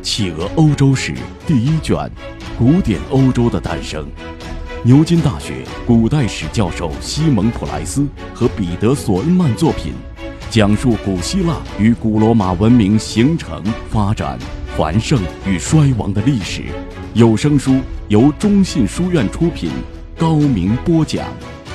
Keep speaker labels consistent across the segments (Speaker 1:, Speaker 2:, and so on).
Speaker 1: 企鹅欧洲史第一卷：古典欧洲的诞生。牛津大学古代史教授西蒙普莱斯和彼得索恩曼作品，讲述古希腊与古罗马文明形成、发展、繁盛与衰亡的历史。有声书由中信书院出品，高明播讲。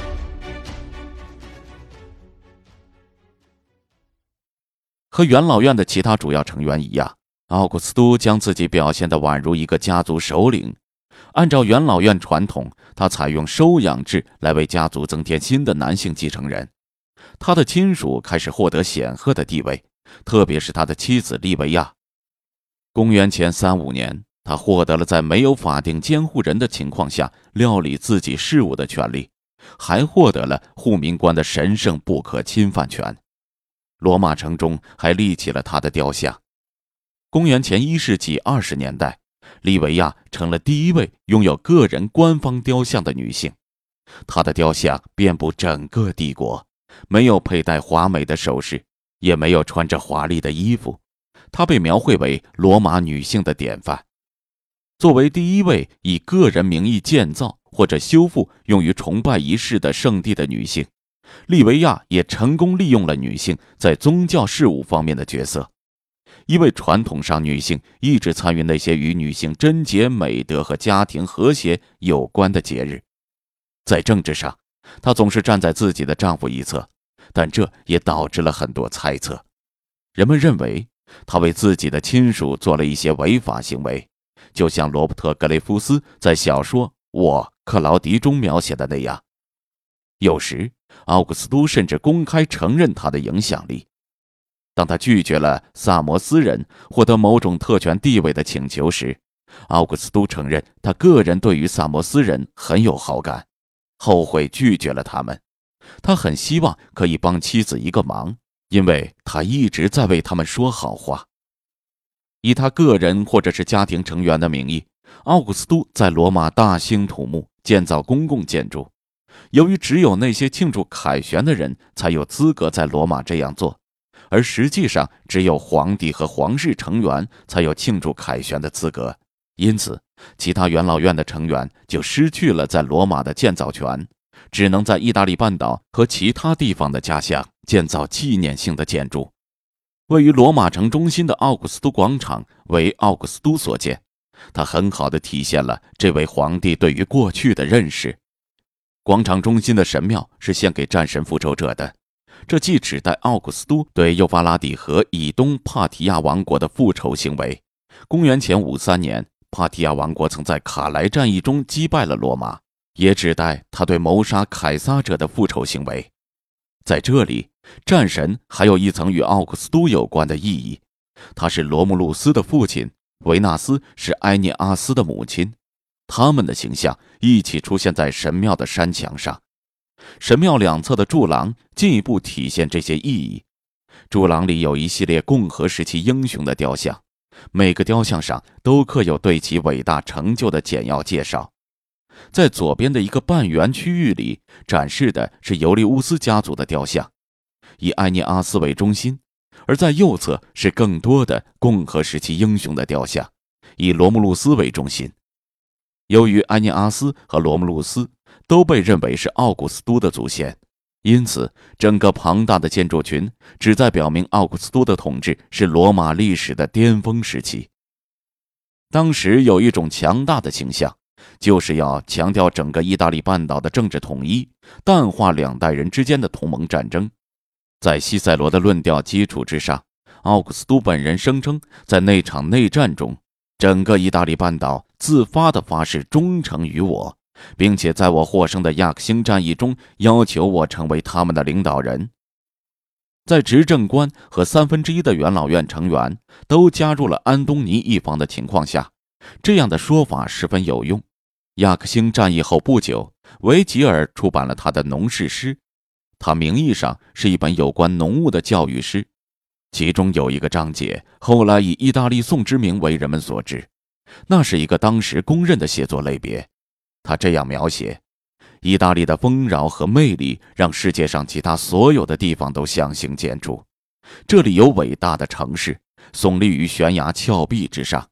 Speaker 1: 和元老院的其他主要成员一样，奥古斯都将自己表现得宛如一个家族首领。按照元老院传统，他采用收养制来为家族增添新的男性继承人。他的亲属开始获得显赫的地位，特别是他的妻子利维亚。公元前35年，他获得了在没有法定监护人的情况下料理自己事务的权利，还获得了护民官的神圣不可侵犯权。罗马城中还立起了他的雕像。公元前1世纪20年代，利维亚成了第一位拥有个人官方雕像的女性。她的雕像遍布整个帝国，没有佩戴华美的首饰，也没有穿着华丽的衣服。她被描绘为罗马女性的典范。作为第一位以个人名义建造或者修复用于崇拜仪式的圣地的女性，利维亚也成功利用了女性在宗教事务方面的角色。因为传统上女性一直参与那些与女性贞洁、美德和家庭和谐有关的节日。在政治上，她总是站在自己的丈夫一侧，但这也导致了很多猜测。人们认为她为自己的亲属做了一些违法行为，就像罗伯特·格雷夫斯在小说《我，克劳迪》中描写的那样。有时，奥古斯都甚至公开承认他的影响力。当他拒绝了萨摩斯人获得某种特权地位的请求时，奥古斯都承认他个人对于萨摩斯人很有好感，后悔拒绝了他们。他很希望可以帮妻子一个忙，因为他一直在为他们说好话。以他个人或者是家庭成员的名义，奥古斯都在罗马大兴土木，建造公共建筑。由于只有那些庆祝凯旋的人才有资格在罗马这样做，而实际上只有皇帝和皇室成员才有庆祝凯旋的资格，因此其他元老院的成员就失去了在罗马的建造权，只能在意大利半岛和其他地方的家乡建造纪念性的建筑。位于罗马城中心的奥古斯都广场为奥古斯都所建，它很好地体现了这位皇帝对于过去的认识。广场中心的神庙是献给战神复仇者的，这既指代奥古斯都对幼发拉底河以东帕提亚王国的复仇行为。公元前53年，帕提亚王国曾在卡莱战役中击败了罗马，也指代他对谋杀凯撒者的复仇行为。在这里，战神还有一层与奥古斯都有关的意义，他是罗慕路斯的父亲，维纳斯是埃涅阿斯的母亲。他们的形象一起出现在神庙的山墙上，神庙两侧的柱廊进一步体现这些意义。柱廊里有一系列共和时期英雄的雕像，每个雕像上都刻有对其伟大成就的简要介绍。在左边的一个半圆区域里，展示的是尤利乌斯家族的雕像，以埃涅阿斯为中心，而在右侧是更多的共和时期英雄的雕像，以罗慕路斯为中心。由于埃涅阿斯和罗慕路斯都被认为是奥古斯都的祖先，因此整个庞大的建筑群旨在表明奥古斯都的统治是罗马历史的巅峰时期。当时有一种强大的倾向，就是要强调整个意大利半岛的政治统一，淡化两代人之间的同盟战争。在西塞罗的论调基础之上，奥古斯都本人声称，在那场内战中，整个意大利半岛自发地发誓忠诚于我，并且在我获胜的亚克星战役中要求我成为他们的领导人。在执政官和1/3的元老院成员都加入了安东尼一方的情况下，这样的说法十分有用。亚克星战役后不久，维吉尔出版了他的农事诗，他名义上是一本有关农务的教育诗，其中有一个章节后来以意大利颂之名为人们所知，那是一个当时公认的写作类别。他这样描写：意大利的丰饶和魅力让世界上其他所有的地方都相形见绌。这里有伟大的城市，耸立于悬崖峭壁之上，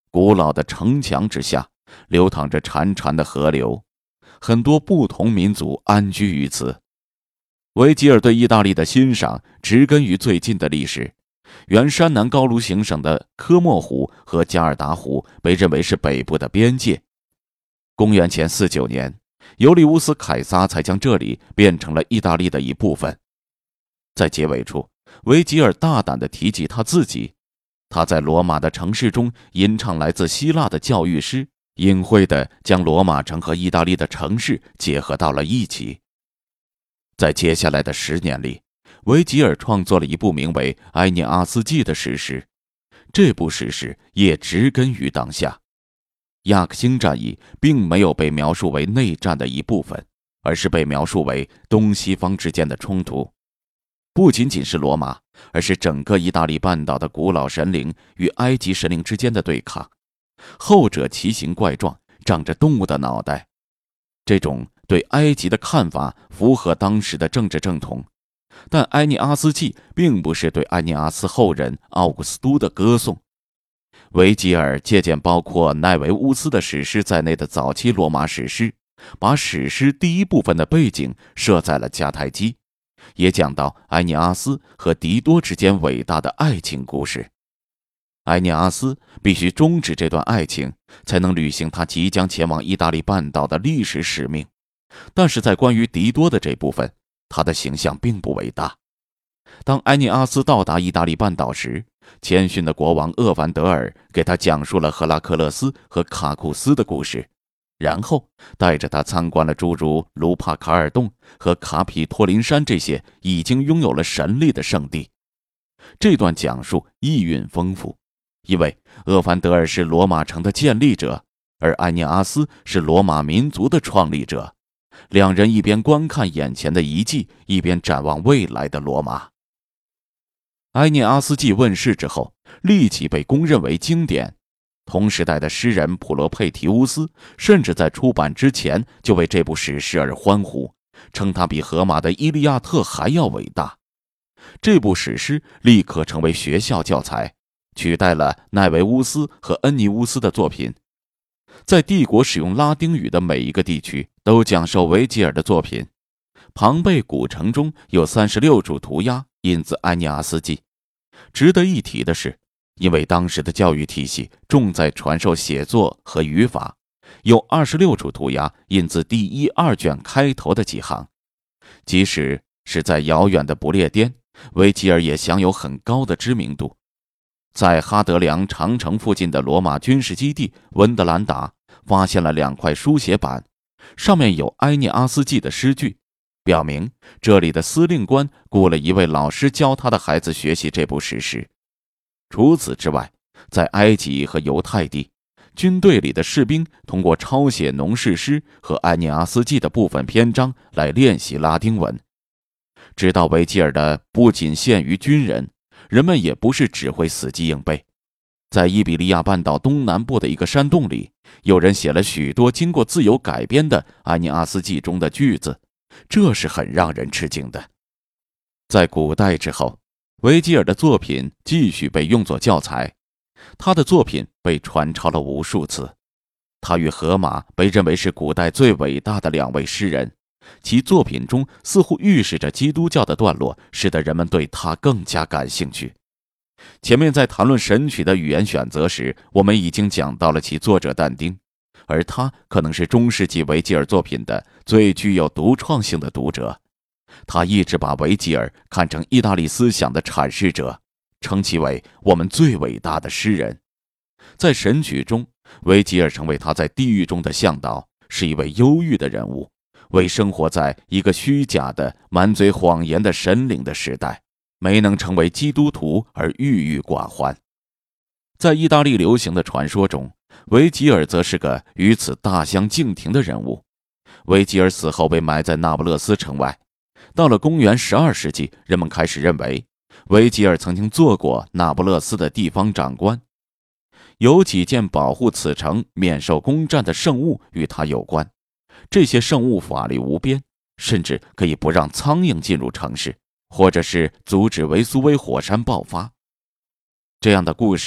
Speaker 1: 古老的城墙之下流淌着潺潺的河流，很多不同民族安居于此。维吉尔对意大利的欣赏植根于最近的历史，原山南高卢行省的科莫湖和加尔达湖被认为是北部的边界。公元前49年，尤利乌斯·凯撒才将这里变成了意大利的一部分。在结尾处，维吉尔大胆地提及他自己，他在罗马的城市中吟唱来自希腊的教育诗，隐晦地将罗马城和意大利的城市结合到了一起。在接下来的10年里，维吉尔创作了一部名为《埃涅阿斯纪》的史诗，这部史诗也植根于当下。亚克星战役并没有被描述为内战的一部分，而是被描述为东西方之间的冲突。不仅仅是罗马，而是整个意大利半岛的古老神灵与埃及神灵之间的对抗。后者奇形怪状，长着动物的脑袋。这种对埃及的看法符合当时的政治正统，但《埃涅阿斯纪》并不是对埃涅阿斯后人奥古斯都的歌颂。维吉尔借鉴包括奈维乌斯的史诗在内的早期罗马史诗，把史诗第一部分的背景设在了迦太基，也讲到埃涅阿斯和狄多之间伟大的爱情故事。埃涅阿斯必须终止这段爱情，才能履行他即将前往意大利半岛的历史使命。但是在关于狄多的这部分，他的形象并不伟大。当埃涅阿斯到达意大利半岛时，谦逊的国王厄凡德尔给他讲述了赫拉克勒斯和卡库斯的故事，然后带着他参观了诸如卢帕卡尔洞和卡匹托林山这些已经拥有了神力的圣地。这段讲述意蕴丰富，因为厄凡德尔是罗马城的建立者，而埃涅阿斯是罗马民族的创立者。两人一边观看眼前的遗迹，一边展望未来的罗马。埃涅阿斯纪问世之后，立即被公认为经典。同时代的诗人普罗佩提乌斯甚至在出版之前就为这部史诗而欢呼，称它比荷马的《伊利亚特》还要伟大。这部史诗立刻成为学校教材，取代了奈维乌斯和恩尼乌斯的作品。在帝国使用拉丁语的每一个地区都讲授维吉尔的作品。庞贝古城中有36处涂鸦引自埃涅阿斯纪。值得一提的是，因为当时的教育体系重在传授写作和语法，有26处涂鸦引自第1、2卷开头的几行。即使是在遥远的不列颠，维吉尔也享有很高的知名度。在哈德良长城附近的罗马军事基地温德兰达发现了2块书写板，上面有埃涅阿斯纪的诗句，表明这里的司令官雇了一位老师教他的孩子学习这部史诗。除此之外，在埃及和犹太地，军队里的士兵通过抄写农事诗和埃涅阿斯纪的部分篇章来练习拉丁文。知道维吉尔的不仅限于军人，人们也不是只会死记硬背。在伊比利亚半岛东南部的一个山洞里，有人写了许多经过自由改编的埃涅阿斯纪中的句子，这是很让人吃惊的。在古代之后，维吉尔的作品继续被用作教材，他的作品被传抄了无数次。他与荷马被认为是古代最伟大的2位诗人，其作品中似乎预示着基督教的段落，使得人们对他更加感兴趣。前面在谈论神曲的语言选择时，我们已经讲到了其作者但丁，而他可能是中世纪维吉尔作品的最具有独创性的读者。他一直把维吉尔看成意大利思想的阐释者，称其为我们最伟大的诗人。在神曲中，维吉尔成为他在地狱中的向导，是一位忧郁的人物，为生活在一个虚假的满嘴谎言的神灵的时代，没能成为基督徒而郁郁寡欢。在意大利流行的传说中，维吉尔则是个与此大相径庭的人物。维吉尔死后被埋在那不勒斯城外。到了公元12世纪，人们开始认为维吉尔曾经做过那不勒斯的地方长官。有几件保护此城免受攻占的圣物与他有关，这些圣物法力无边，甚至可以不让苍蝇进入城市，或者是阻止维苏威火山爆发。这样的故事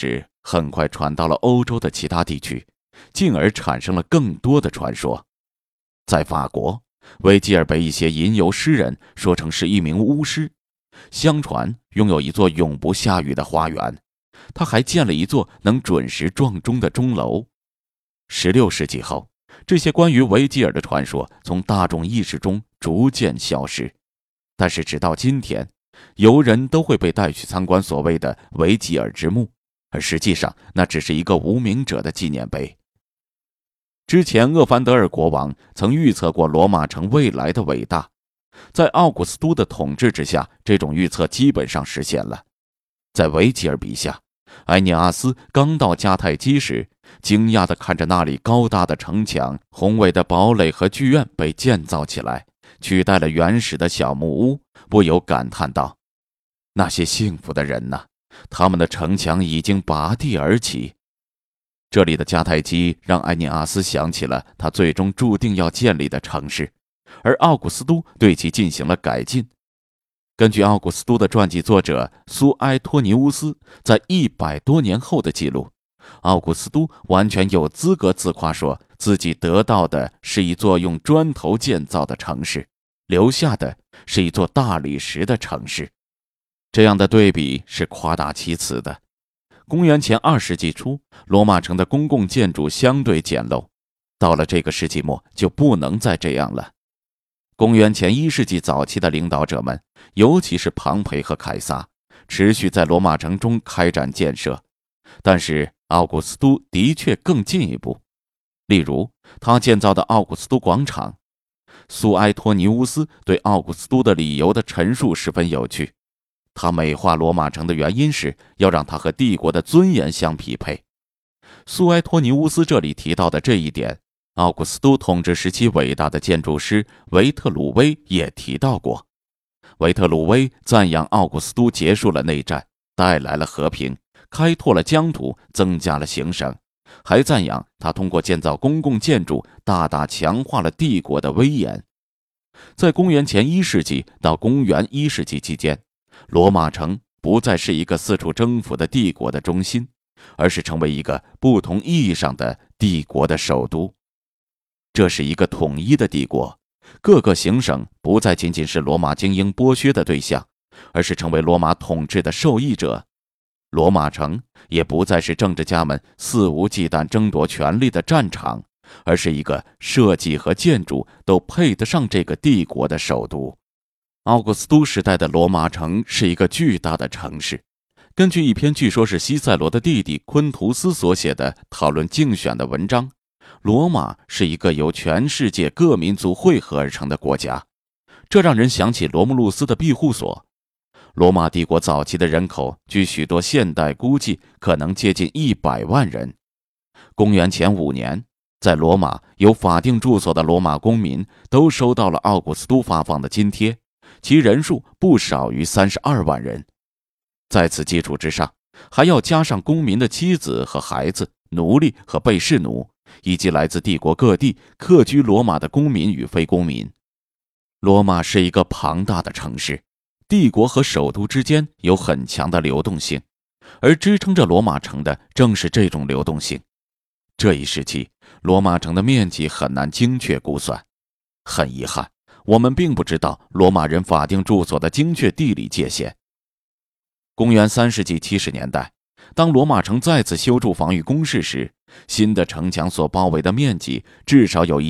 Speaker 1: 很快传到了欧洲的其他地区，进而产生了更多的传说。在法国，维吉尔被一些吟游诗人说成是一名巫师，相传拥有一座永不下雨的花园，他还建了一座能准时撞钟的钟楼。16世纪后，这些关于维吉尔的传说从大众意识中逐渐消失，但是直到今天，游人都会被带去参观所谓的维吉尔之墓，而实际上那只是一个无名者的纪念碑。之前厄凡德尔国王曾预测过罗马城未来的伟大，在奥古斯都的统治之下，这种预测基本上实现了。在维吉尔笔下，埃涅阿斯刚到迦太基时，惊讶地看着那里高大的城墙、宏伟的堡垒和剧院被建造起来，取代了原始的小木屋，不由感叹道：那些幸福的人呐，他们的城墙已经拔地而起。这里的迦太基让埃涅阿斯想起了他最终注定要建立的城市，而奥古斯都对其进行了改进。根据奥古斯都的传记作者苏埃托尼乌斯在100多年后的记录，奥古斯都完全有资格自夸说自己得到的是一座用砖头建造的城市，留下的是一座大理石的城市。这样的对比是夸大其词的。公元前2世纪初，罗马城的公共建筑相对简陋，到了这个世纪末就不能再这样了。公元前1世纪早期的领导者们，尤其是庞培和凯撒，持续在罗马城中开展建设，但是奥古斯都的确更进一步。例如，他建造的奥古斯都广场。苏埃托尼乌斯对奥古斯都的理由的陈述十分有趣。他美化罗马城的原因是要让它和帝国的尊严相匹配。苏埃托尼乌斯这里提到的这一点，奥古斯都统治时期伟大的建筑师维特鲁威也提到过。维特鲁威赞扬奥古斯都结束了内战，带来了和平，开拓了疆土，增加了行省，还赞扬他通过建造公共建筑大大强化了帝国的威严。在公元前1世纪到公元1世纪期间，罗马城不再是一个四处征服的帝国的中心，而是成为一个不同意义上的帝国的首都。这是一个统一的帝国，各个行省不再仅仅是罗马精英剥削的对象，而是成为罗马统治的受益者。罗马城也不再是政治家们肆无忌惮争夺权力的战场，而是一个设计和建筑都配得上这个帝国的首都。奥古斯都时代的罗马城是一个巨大的城市。根据一篇据说是西塞罗的弟弟昆图斯所写的讨论竞选的文章，罗马是一个由全世界各民族汇合而成的国家，这让人想起罗慕路斯的庇护所。罗马帝国早期的人口据许多现代估计可能接近100万人。公元前5年，在罗马有法定住所的罗马公民都收到了奥古斯都发放的津贴，其人数不少于32万人。在此基础之上，还要加上公民的妻子和孩子、奴隶和被试奴，以及来自帝国各地客居罗马的公民与非公民。罗马是一个庞大的城市，帝国和首都之间有很强的流动性，而支撑着罗马城的正是这种流动性。这一时期，罗马城的面积很难精确估算。很遗憾，我们并不知道罗马人法定住所的精确地理界限。公元3世纪70年代，当罗马城再次修筑防御工事时，新的城墙所包围的面积至少有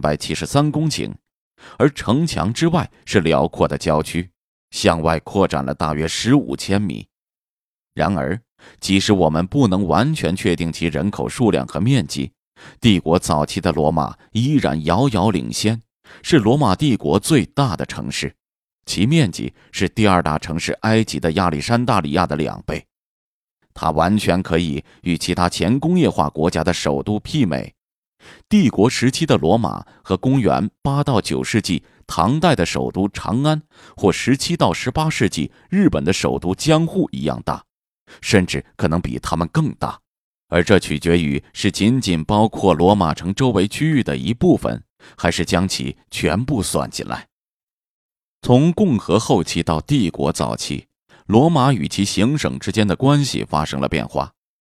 Speaker 1: 1373公顷，而城墙之外是辽阔的郊区，向外扩展了大约15千米。然而，即使我们不能完全确定其人口数量和面积，帝国早期的罗马依然遥遥领先，是罗马帝国最大的城市，其面积是第二大城市埃及的亚历山大里亚的2倍。它完全可以与其他前工业化国家的首都媲美。帝国时期的罗马和公元8到9世纪唐代的首都长安，或17到18世纪日本的首都江户一样大，甚至可能比他们更大。而这取决于是仅仅包括罗马城周围区域的一部分，还是将其全部算进来。从共和后期到帝国早期，罗马与其行省之间的关系发生了变化。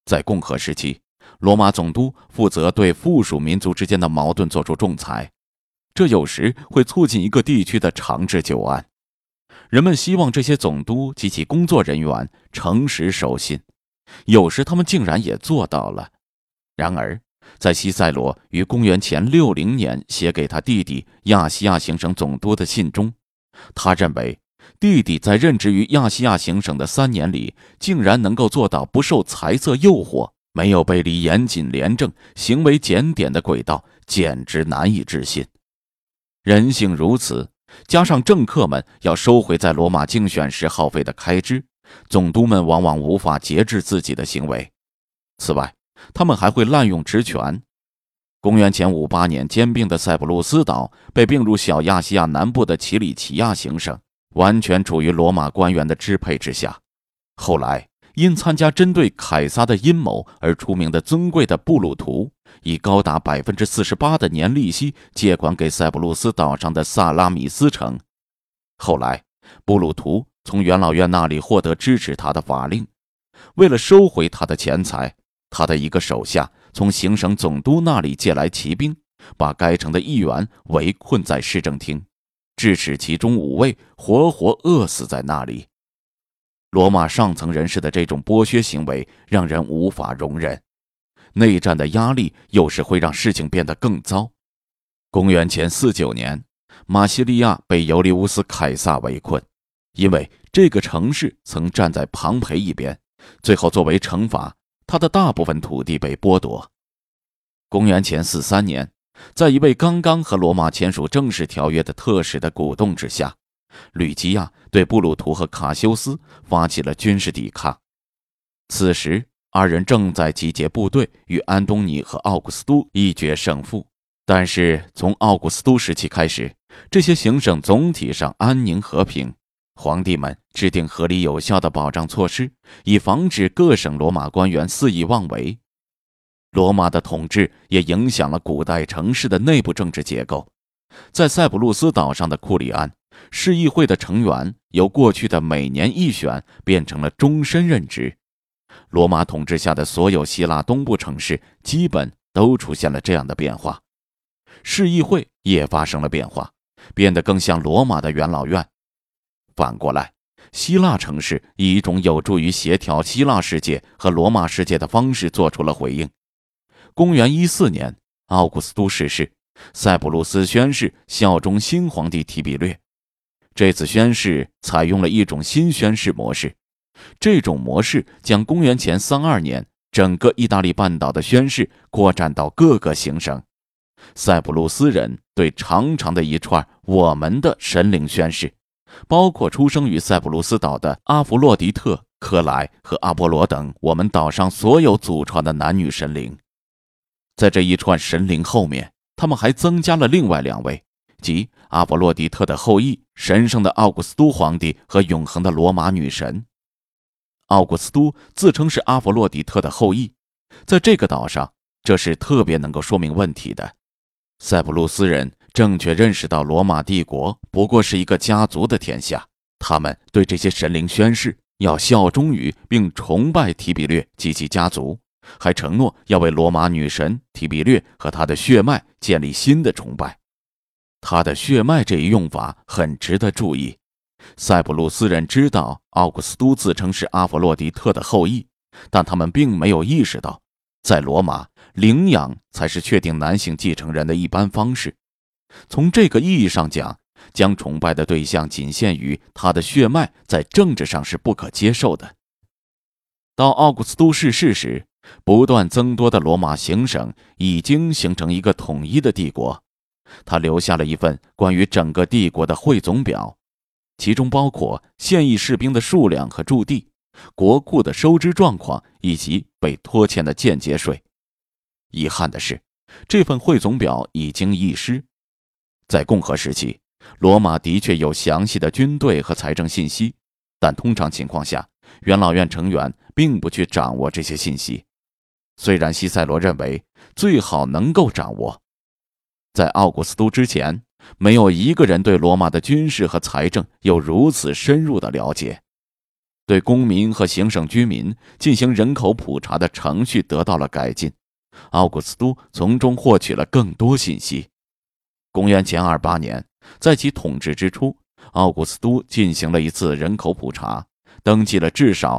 Speaker 1: 在共和时期，罗马总督负责对附属民族之间的矛盾作出仲裁，这有时会促进一个地区的长治久安。人们希望这些总督及其工作人员诚实守信，有时他们竟然也做到了。然而，在西塞罗于公元前60年写给他弟弟亚细亚行省总督的信中，他认为弟弟在任职于亚细亚行省的3年里，竟然能够做到不受财色诱惑，没有背离严谨廉政、行为检点的轨道，简直难以置信。人性如此，加上政客们要收回在罗马竞选时耗费的开支，总督们往往无法节制自己的行为。此外，他们还会滥用职权。公元前58年兼并的塞浦路斯岛被并入小亚细亚南部的奇里奇亚行省，完全处于罗马官员的支配之下。后来，因参加针对凯撒的阴谋而出名的尊贵的布鲁图，以高达48%的年利息借款给塞浦路斯岛上的萨拉米斯城。后来，布鲁图从元老院那里获得支持他的法令，为了收回他的钱财，他的一个手下从行省总督那里借来骑兵，把该城的议员围困在市政厅，致使其中5位活活饿死在那里。罗马上层人士的这种剥削行为让人无法容忍，内战的压力有时会让事情变得更糟。公元前49年，马西利亚被尤利乌斯·凯撒围困，因为这个城市曾站在庞培一边，最后作为惩罚，他的大部分土地被剥夺。公元前43年，在一位刚刚和罗马签署正式条约的特使的鼓动之下，吕基亚对布鲁图和卡修斯发起了军事抵抗。此时，二人正在集结部队与安东尼和奥古斯都一决胜负。但是从奥古斯都时期开始，这些行省总体上安宁和平，皇帝们制定合理有效的保障措施，以防止各省罗马官员肆意妄为。罗马的统治也影响了古代城市的内部政治结构。在塞浦路斯岛上的库里安，市议会的成员由过去的每年1选变成了终身任职。罗马统治下的所有希腊东部城市基本都出现了这样的变化。市议会也发生了变化，变得更像罗马的元老院。反过来，希腊城市以一种有助于协调希腊世界和罗马世界的方式做出了回应。公元14年，奥古斯都逝世，塞浦路斯宣誓效忠新皇帝提比略。这次宣誓采用了一种新宣誓模式，这种模式将公元前32年整个意大利半岛的宣誓扩展到各个行省。塞浦路斯人对长长的一串我们的神灵宣誓，包括出生于塞浦路斯岛的阿弗洛狄特、克莱和阿波罗等我们岛上所有祖传的男女神灵。在这一串神灵后面，他们还增加了另外2位，即阿波洛狄特的后裔、神圣的奥古斯都皇帝和永恒的罗马女神。奥古斯都自称是阿佛洛狄特的后裔，在这个岛上，这是特别能够说明问题的。塞浦路斯人正确认识到罗马帝国不过是一个家族的天下，他们对这些神灵宣誓要效忠于并崇拜提比略及其家族，还承诺要为罗马女神提比略和他的血脉建立新的崇拜。他的血脉这一用法很值得注意。塞浦路斯人知道奥古斯都自称是阿佛洛狄特的后裔，但他们并没有意识到，在罗马，领养才是确定男性继承人的一般方式。从这个意义上讲，将崇拜的对象仅限于他的血脉，在政治上是不可接受的。到奥古斯都逝世时，不断增多的罗马行省已经形成一个统一的帝国。他留下了一份关于整个帝国的汇总表，其中包括现役士兵的数量和驻地、国库的收支状况以及被拖欠的间接税。遗憾的是，这份汇总表已经遗失。在共和时期，罗马的确有详细的军队和财政信息，但通常情况下，元老院成员并不去掌握这些信息。虽然西塞罗认为最好能够掌握，在奥古斯都之前，没有一个人对罗马的军事和财政有如此深入的了解。 对公民和行省居民进行人口普查的程序得到了改进，奥古斯都从中获取了更多信息。公元前28年，在其统治之初，奥古斯都进行了一次人口普查，登记了至少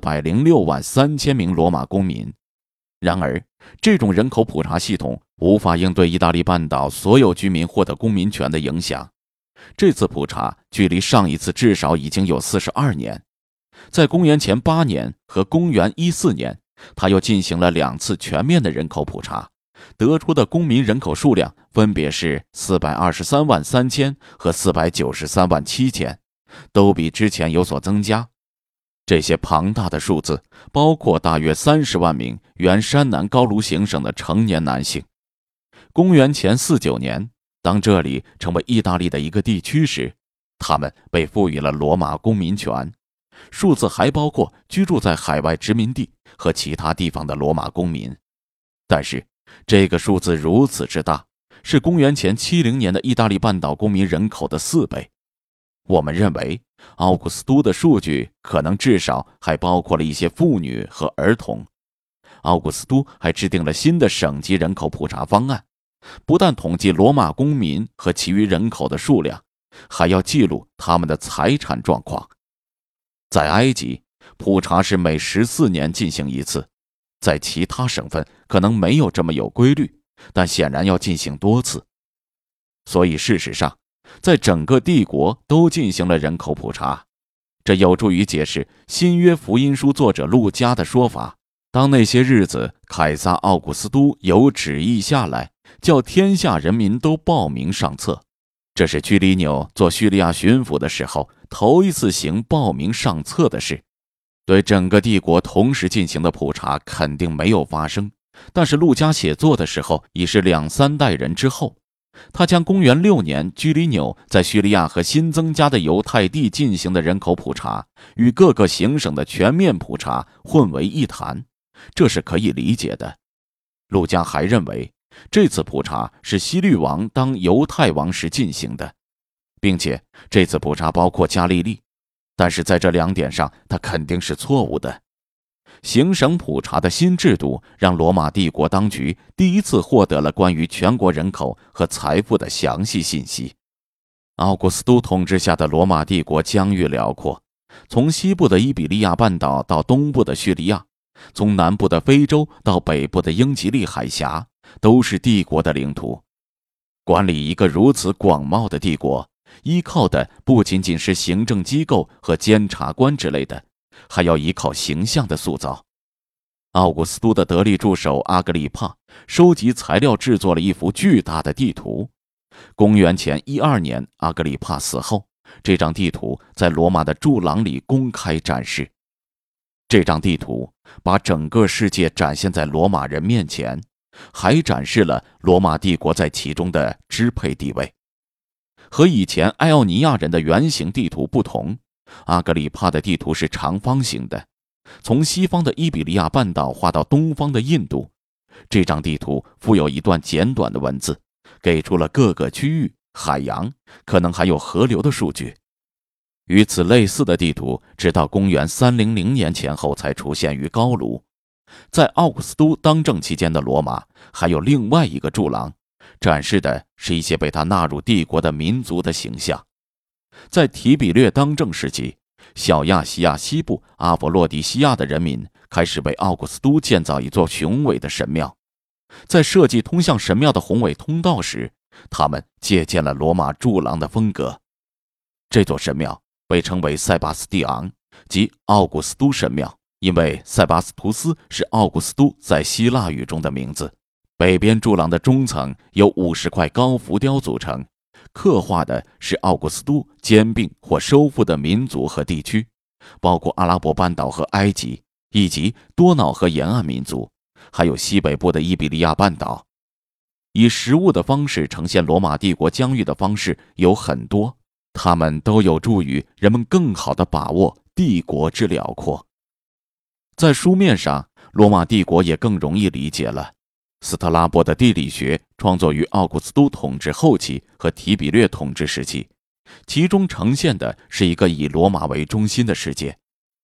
Speaker 1: 406万3千名罗马公民。然而，这种人口普查系统无法应对意大利半岛所有居民获得公民权的影响。这次普查距离上一次至少已经有42年。在公元前8年和公元14年，他又进行了2次全面的人口普查，得出的公民人口数量分别是423万3千和493万7千，都比之前有所增加。这些庞大的数字包括大约30万名原山南高卢行省的成年男性。公元前49年，当这里成为意大利的一个地区时，他们被赋予了罗马公民权。数字还包括居住在海外殖民地和其他地方的罗马公民。但是，这个数字如此之大，是公元前70年的意大利半岛公民人口的4倍。我们认为，奥古斯都的数据可能至少还包括了一些妇女和儿童。奥古斯都还制定了新的省级人口普查方案，不但统计罗马公民和其余人口的数量，还要记录他们的财产状况。在埃及，普查是每14年进行一次，在其他省份可能没有这么有规律，但显然要进行多次。所以事实上，在整个帝国都进行了人口普查，这有助于解释新约福音书作者路加的说法：当那些日子凯撒奥古斯都有旨意下来，叫天下人民都报名上册。这是居里纽做叙利亚巡抚的时候头一次行报名上册的事。对整个帝国同时进行的普查肯定没有发生，但是路加写作的时候已是2、3代人之后。他将公元6年居里纽在叙利亚和新增加的犹太地进行的人口普查与各个行省的全面普查混为一谈，这是可以理解的。路加还认为，这次普查是希律王当犹太王时进行的，并且这次普查包括加利利，但是在这2点上他肯定是错误的。行省普查的新制度让罗马帝国当局第一次获得了关于全国人口和财富的详细信息。奥古斯都统治下的罗马帝国疆域辽阔，从西部的伊比利亚半岛到东部的叙利亚，从南部的非洲到北部的英吉利海峡，都是帝国的领土。管理一个如此广袤的帝国，依靠的不仅仅是行政机构和监察官之类的，还要依靠形象的塑造。奥古斯都的得力助手阿格里帕收集材料制作了一幅巨大的地图。公元前12年，阿格里帕死后，这张地图在罗马的柱廊里公开展示。这张地图把整个世界展现在罗马人面前，还展示了罗马帝国在其中的支配地位。和以前艾奥尼亚人的圆形地图不同，阿格里帕的地图是长方形的，从西方的伊比利亚半岛画到东方的印度。这张地图附有一段简短的文字，给出了各个区域、海洋，可能还有河流的数据。与此类似的地图直到公元300年前后才出现于高卢。在奥古斯都当政期间的罗马还有另外一个柱廊，展示的是一些被他纳入帝国的民族的形象。在提比略当政时期，小亚细亚西部阿佛洛狄西亚的人民开始为奥古斯都建造一座雄伟的神庙。在设计通向神庙的宏伟通道时，他们借鉴了罗马柱廊的风格。这座神庙被称为塞巴斯蒂昂，即奥古斯都神庙，因为塞巴斯图斯是奥古斯都在希腊语中的名字。北边柱廊的中层由50块高浮雕组成，刻画的是奥古斯都兼并或收复的民族和地区，包括阿拉伯半岛和埃及，以及多瑙河沿岸民族，还有西北部的伊比利亚半岛。以实物的方式呈现罗马帝国疆域的方式有很多，它们都有助于人们更好地把握帝国之辽阔。在书面上，罗马帝国也更容易理解了。斯特拉波的地理学创作于奥古斯都统治后期和提比略统治时期，其中呈现的是一个以罗马为中心的世界。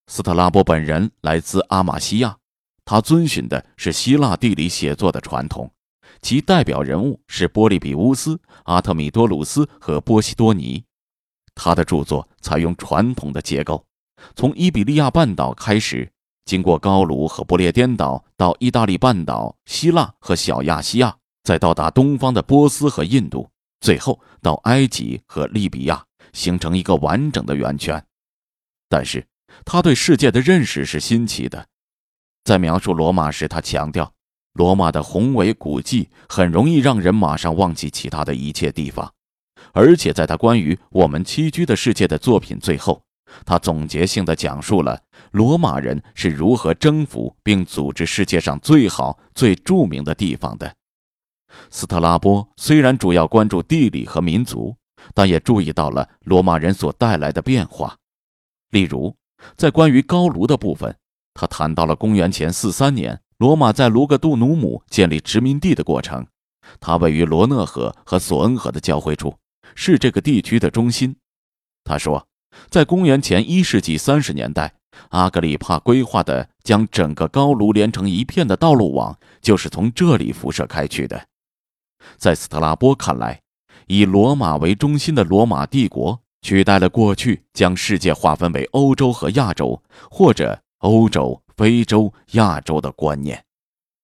Speaker 1: 斯特拉波本人来自阿玛西亚，他遵循的是希腊地理写作的传统，其代表人物是波利比乌斯、阿特米多鲁斯和波西多尼。他的著作采用传统的结构，从伊比利亚半岛开始，经过高卢和不列颠岛到意大利半岛、希腊和小亚细亚，再到达东方的波斯和印度，最后到埃及和利比亚，形成一个完整的圆圈。但是他对世界的认识是新奇的。在描述罗马时，他强调罗马的宏伟古迹很容易让人马上忘记其他的一切地方，而且在他关于我们栖居的世界的作品最后，他总结性地讲述了罗马人是如何征服并组织世界上最好、最著名的地方的。斯特拉波虽然主要关注地理和民族，但也注意到了罗马人所带来的变化。例如，在关于高卢的部分，他谈到了公元前43年罗马在卢格杜努姆建立殖民地的过程。它位于罗讷河和索恩河的交汇处，是这个地区的中心。他说，在公元前1世纪30年代，阿格里帕规划的将整个高卢连成一片的道路网就是从这里辐射开去的。在斯特拉波看来，以罗马为中心的罗马帝国取代了过去将世界划分为欧洲和亚洲，或者欧洲、非洲、亚洲的观念。